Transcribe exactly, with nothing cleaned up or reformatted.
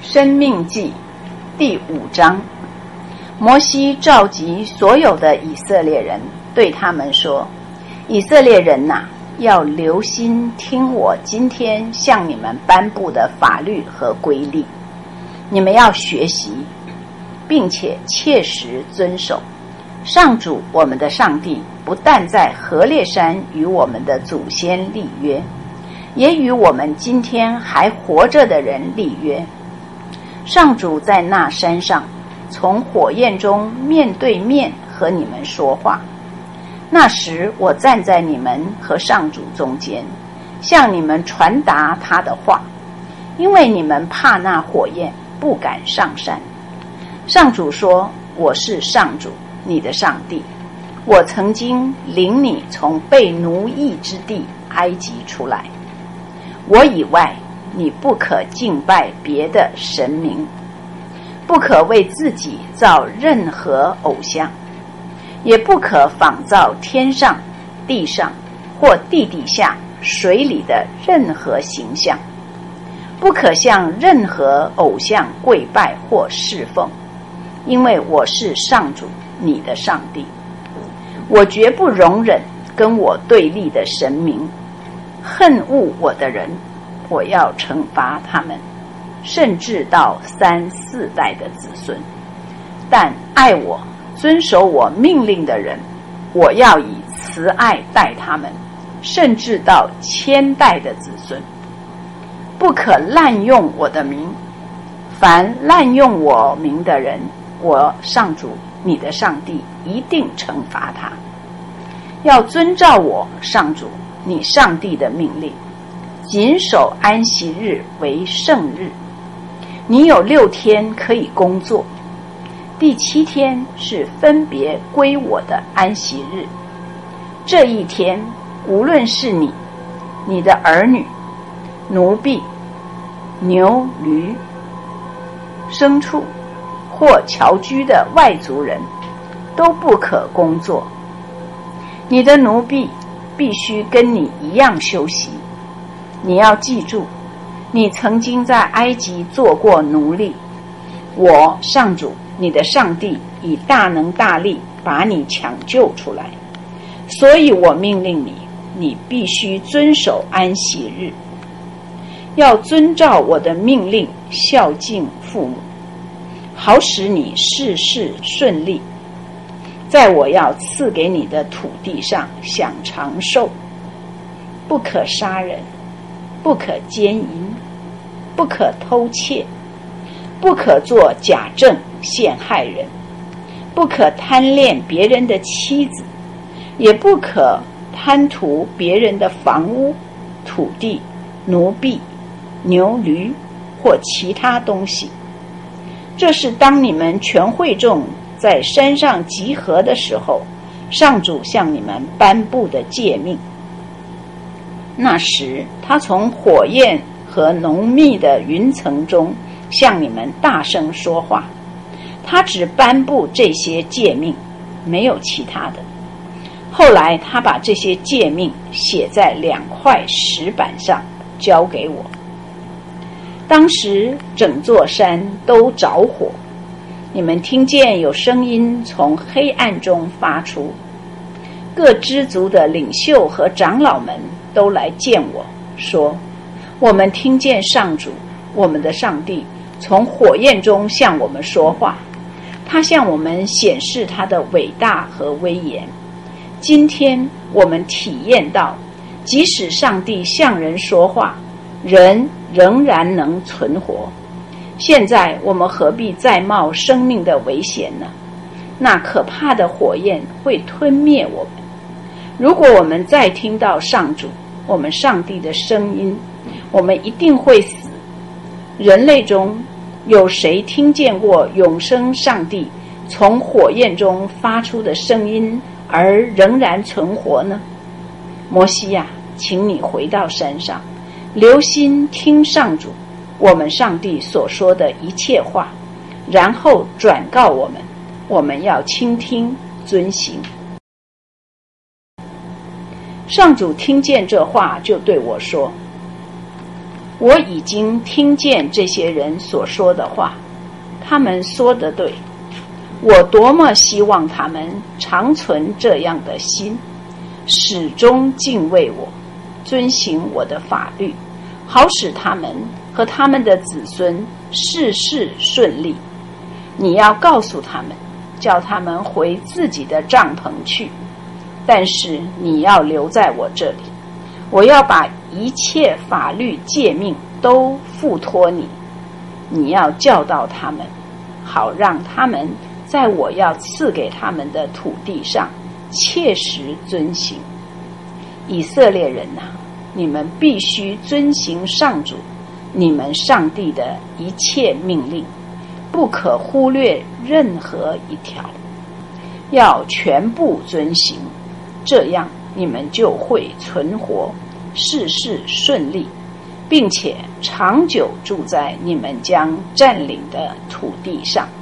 申命记第五章，摩西召集所有的以色列人，对他们说：以色列人哪、啊，要留心听我今天向你们颁布的法律和规例，你们要学习，并且切实遵守。上主我们的上帝不但在何烈山与我们的祖先立约，也与我们今天还活着的人立约。上主在那山上从火焰中面对面和你们说话，那时我站在你们和上主中间，向你们传达他的话，因为你们怕那火焰，不敢上山。上主说：我是上主你的上帝，我曾经领你从被奴役之地埃及出来，我以外你不可敬拜别的神明，不可为自己造任何偶像，也不可仿造天上、地上或地底下水里的任何形象，不可向任何偶像跪拜或侍奉，因为我是上主你的上帝。我绝不容忍跟我对立的神明，恨恶我的人，我要惩罚他们，甚至到三四代的子孙。但爱我、遵守我命令的人，我要以慈爱待他们，甚至到千代的子孙。不可滥用我的名，凡滥用我名的人，我上主你的上帝一定惩罚他。要遵照我上主你上帝的命令，谨守安息日为圣日。你有六天可以工作，第七天是分别归我的安息日。这一天，无论是你、你的儿女、奴婢、牛驴、牲畜或侨居的外族人，都不可工作。你的奴婢必须跟你一样休息。你要记住，你曾经在埃及做过奴隶，我上主你的上帝以大能大力把你抢救出来，所以我命令你，你必须遵守安息日，要遵照我的命令孝敬父母，好使你事事顺利，在我要赐给你的土地上享长寿。不可杀人，不可奸淫，不可偷窃，不可作假证陷害人，不可贪恋别人的妻子，也不可贪图别人的房屋、土地、奴婢、牛驴或其他东西。这是当你们全会众在山上集合的时候，上主向你们颁布的诫命。那时他从火焰和浓密的云层中向你们大声说话，他只颁布这些诫命，没有其他的。后来他把这些诫命写在两块石板上，交给我。当时整座山都着火，你们听见有声音从黑暗中发出，各支族的领袖和长老们都来见我，说：我们听见上主我们的上帝从火焰中向我们说话，他向我们显示他的伟大和威严。今天我们体验到，即使上帝向人说话，人仍然能存活。现在我们何必再冒生命的危险呢？那可怕的火焰会吞灭我们。如果我们再听到上主我们上帝的声音，我们一定会死。人类中有谁听见过永生上帝从火焰中发出的声音而仍然存活呢？摩西呀、啊，请你回到山上，留心听上主我们上帝所说的一切话，然后转告我们，我们要倾听遵行。上主听见这话，就对我说： 我已经听见这些人所说的话，他们说得对。我多么希望他们常存这样的心，始终敬畏我，遵行我的法律，好使他们和他们的子孙事事顺利。你要告诉他们，叫他们回自己的帐篷去，但是你要留在我这里。我要把一切法律诫命都付托你，你要教导他们，好让他们在我要赐给他们的土地上切实遵行。以色列人啊，你们必须遵行上主你们上帝的一切命令，不可忽略任何一条，要全部遵行，这样你们就会存活，事事顺利，并且长久住在你们将占领的土地上。